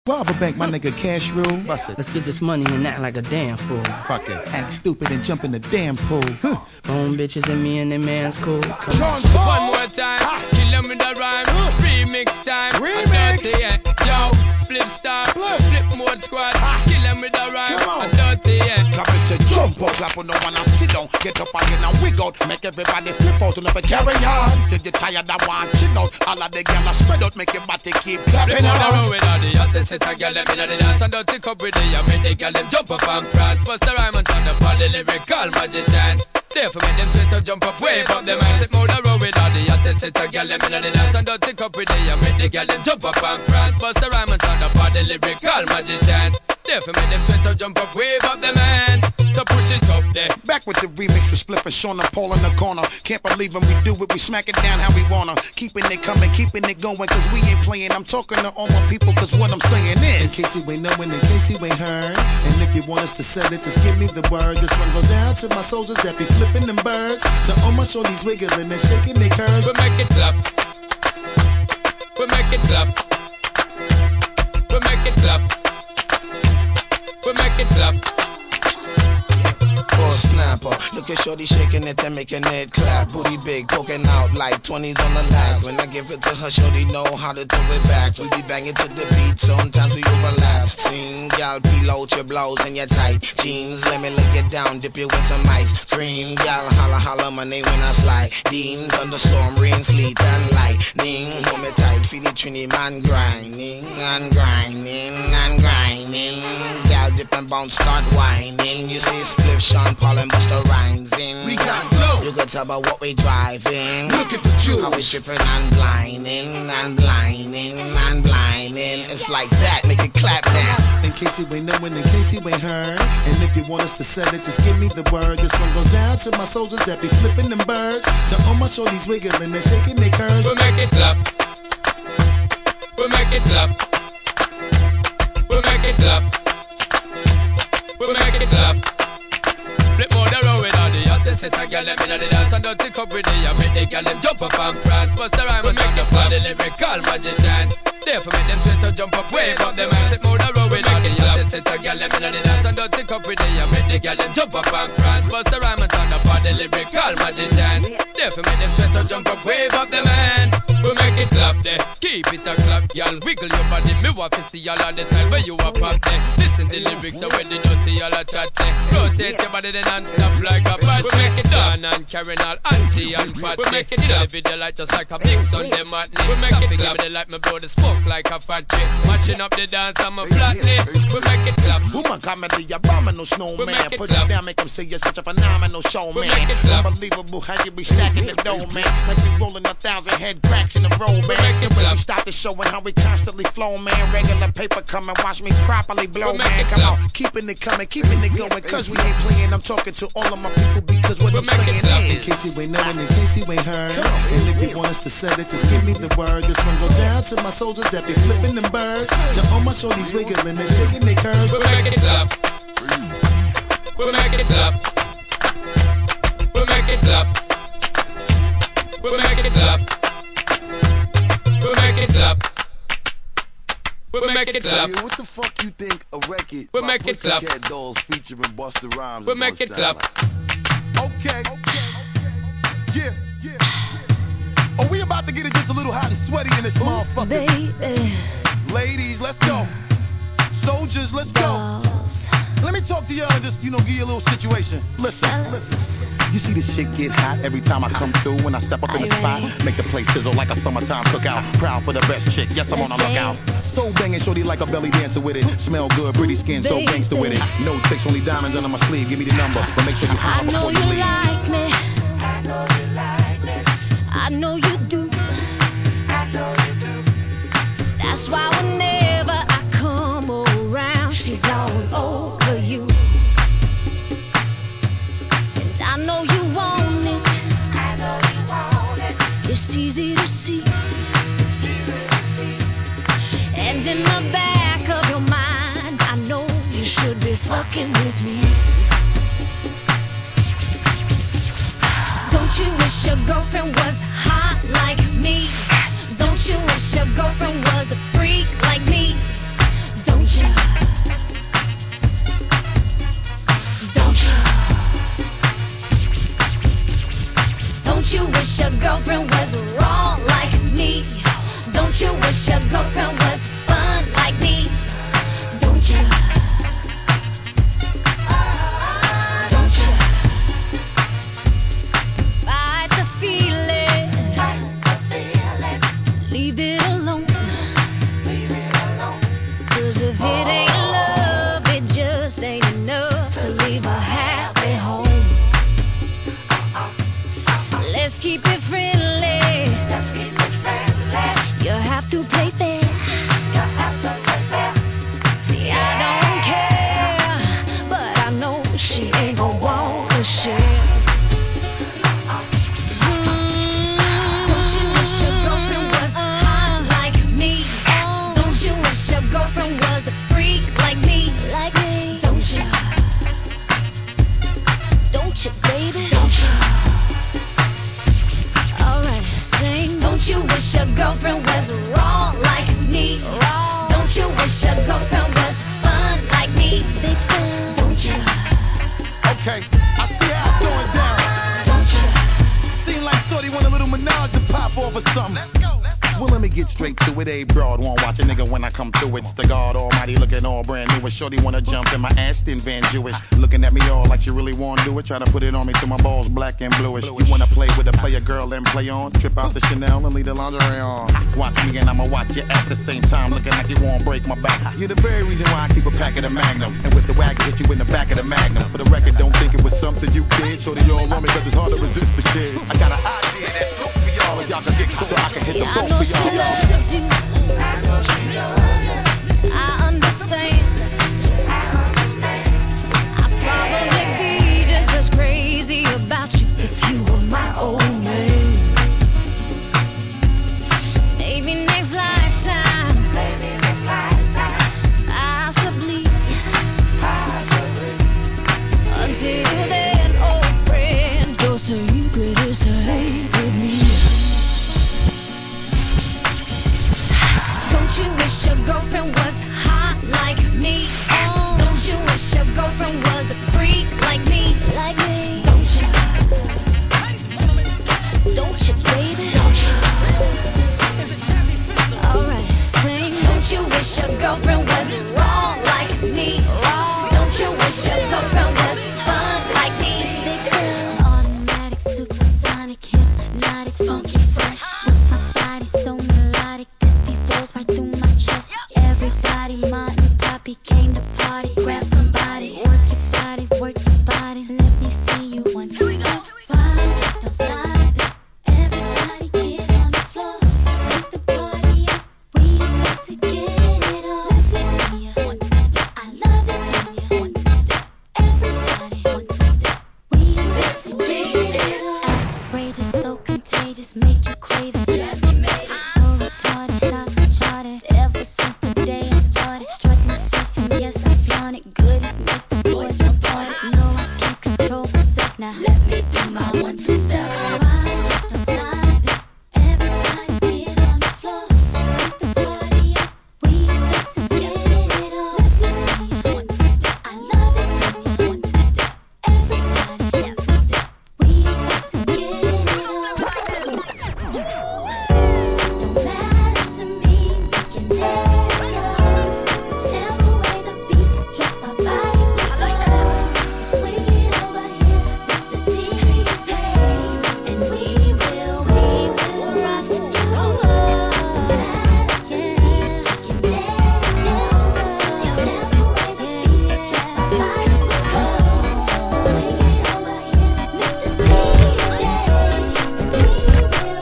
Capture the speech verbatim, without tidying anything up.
Rob a bank, my nigga Cash Rule. Bust it. Let's get this money and act like a damn fool. Fuck it. Act stupid and jump in the damn pool. Huh. Home bitches and me and them man's cool. One more time, kill them with the rhyme. Remix time. Remix. Dirty, yeah. Yo, flip star, flip mode squad. Kill them with the rhyme. I'm dirty, yeah. Come and say jump up, clap on the one and sit down. Get up again and wiggle out. Make everybody flip out and never carry on. Till you tired and want chill out. All of the gyal spread out, make your body keep clapping on. Flip on the road with all the hottest set of gyal them in the dance and dirty cup with the and make the gyal them jump up and prance. Bust the rhyme and turn up all the lyrical magicians. Therefore make them sweat up, jump up, wave up them hands. Flip on the road with all the hottest set of gyal them in the dance and dirty cup with the and make the gyal them jump up and prance. Bust the rhyme and turn up all the lyrical magicians. Therefore make them sweat up, jump up, wave up them hands. To push it up there. Back with the remix with Spliff and Sean and Paul in the corner. Can't believe when we do it, we smack it down how we wanna. Keeping it coming, keeping it going, cause we ain't playing. I'm talking to all my people, cause what I'm saying is, in case you ain't knowing, in case you ain't heard, and if you want us to sell it, just give me the word. This one goes down to my soldiers that be flipping them birds. To all my shorties wiggling and shaking their curves. We make it clap. We make it clap. We make it clap. We make it clap. Snapper, look at shorty shaking it and making it clap. Booty big, poking out like twenties on the lag. When I give it to her, shorty know how to throw it back. We be banging to the beat, sometimes we overlap. Sing, gal, peel out your blouse and your tight jeans. Let me lay it down, dip you in some ice cream. Gal, holla, holla, my name when I slide. Dean, thunderstorm, rain, sleet, and lightning. Hold me tight, feel it, trini, man, grinding, and grinding, and grinding. Gal, dip and bounce, start whining. You see, Spliff, Sean, Paul and Busta Rhymes in. we got dough. You can tell by what we driving. Look at the How we jewels. tripping and blinding, and blinding, and blinding. It's like that, make it clap now. In case you ain't knowing, in case you ain't heard, and if you want us to sell it, just give me the word. This one goes down to my soldiers that be flipping them birds. To all my shorties wiggling and shaking their curves. We make it clap. We make it clap. We make it clap. We make it clap. Flip more the road with all the hottest set of gyal them inna the dance and dirty cup with the and make the gyal them jump up and prance. Bust the rhyme and make the fly the lyrical magicians. Therefore make them sweat up, jump up, wave up them hands. Flip more the road with all the hottest set of gyal them inna the dance and dirty cup with the and make the gyal them jump up and prance. Bust the rhyme and turn up all the lyrical magicians. Therefore make them sweat up, jump up, wave up them hands. We make it clap there, keep it a clap, y'all. Wiggle your body, me want to see y'all on the side where you are pop there. Listen the lyrics, so when the dirty y'all a chat say. Rotate your body then and stop like a patch. We make it done and carrying all auntie and patty. We make it up, video light just like a big Sunday matinee. We make it clap, the light me blow the smoke like a fat chick. Mashing up the dance, I'm a flatly. We make it clap. Woman comedy, abominable We snowman. make it Put clap. it down, make them say you're such a phenomenal showman. We make it clap. Unbelievable how you be stacking the dough, man. Like we rolling a thousand head cracks in a row, man. make it And when clap. we start the show and how we constantly flow, man. Regular paper come and watch me properly blow, We make man. it Come clap. on, keeping it coming, keeping it going. Cause we ain't playing, I'm talking to all of my people because what We I'm make it saying clap. In is. case you ain't knowing, in case you ain't heard, and if you want us to sell it, just give me the word. This one goes down to my soldiers that be flipping them birds. To all my shorties wiggling and shaking their curves. We make it clap. We make it clap. We make it clap. We make it clap. We make it clap. We make it clap. Yeah, what the fuck you think a record We by make it clap. Pussycat Dolls featuring Busta Rhymes We is make gonna it sound clap. like? Okay. Yeah. Yeah. Oh, we about to get it just a little hot and sweaty in this motherfucker. Baby, Ladies, let's go. Soldiers, let's go. balls, Let me talk to y'all and just, you know, give you a little situation. Listen, fellas. You see this shit get hot every time I come through. When I step up in the spot, make the place sizzle like a summertime cookout. Proud for the best chick, yes, I'm on the lookout. So banging, shorty like a belly dancer with it. Smell good, pretty skin, so gangster with it. No tricks, only diamonds under my sleeve. Give me the number, but make sure you I holler know before you you leave. like me. I know you do. That's why whenever I come around, she's all over you. And I know you want it. It's easy to see. And in the back of your mind, I know you should be fucking with me. Don't you wish your girlfriend was hot like me? Don't you wish your girlfriend was a freak like me? Cause if it ain't love, it just ain't enough to leave a happy home. Let's keep it friendly. Let's keep it friendly. You have to play fair. You have to play fair. See, I don't care, but I know she ain't gon' wanna share. Girlfriend was a freak like me, like me. Don't you? Don't you, baby? Don't you? Alright, sing. Don't you wish your girlfriend was wrong like me? Wrong. Don't you wish your girlfriend was fun like me? Big fun. Don't you? Okay, I see how it's going down. Don't you? Seem like Shorty want a little menage to pop off or something. Let's go. Well, let me get straight to it. A broad won't watch a nigga when I come through it. It's the God Almighty looking all brand new. Shorty wanna jump in my Aston Van Jewish. Looking at me all like you really wanna do it. Try to put it on me till my balls black and bluish. You wanna play with a player girl and play on? Trip out the Chanel and leave the lingerie on. Watch me and I'ma watch you at the same time. Looking like you won't break my back. You're the very reason why I keep a pack of the Magnum. And with the wagon hit you in the back of the Magnum. For the record, don't think it was something you did. Shorty, you all on me cause it's hard to resist the kid. I got an idea that's good for y'all. If y'all can get close so I can hit the yeah, boat for y'all. Loves you. I understand. I'd probably be just as crazy about you if you were my old man. Maybe next lifetime. Possibly. Until then, old friend, your secret is safe with me. Don't you wish your girlfriend was hot like me? Oh. Don't you wish your girlfriend was a freak like me? Like me. Don't you? Don't you, baby? Don't you? Alright, sing. Don't you wish your girlfriend was wrong like me? Wrong. Don't you wish your girlfriend